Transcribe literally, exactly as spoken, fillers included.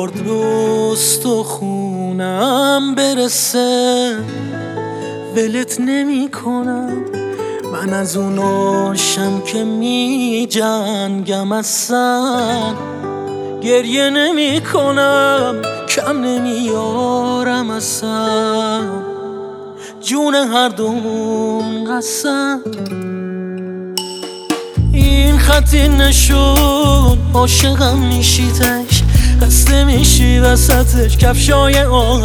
میلیارد به استخونم برسه ولت نمی کنم. من از اوناشم که می جنگم اصلا گریه نمی کنم، کم نمیارم اصلا جون هر دومون قسم. این خطی نشون عاشقم میشی تش، خسته میشی وسطش کفشای آهن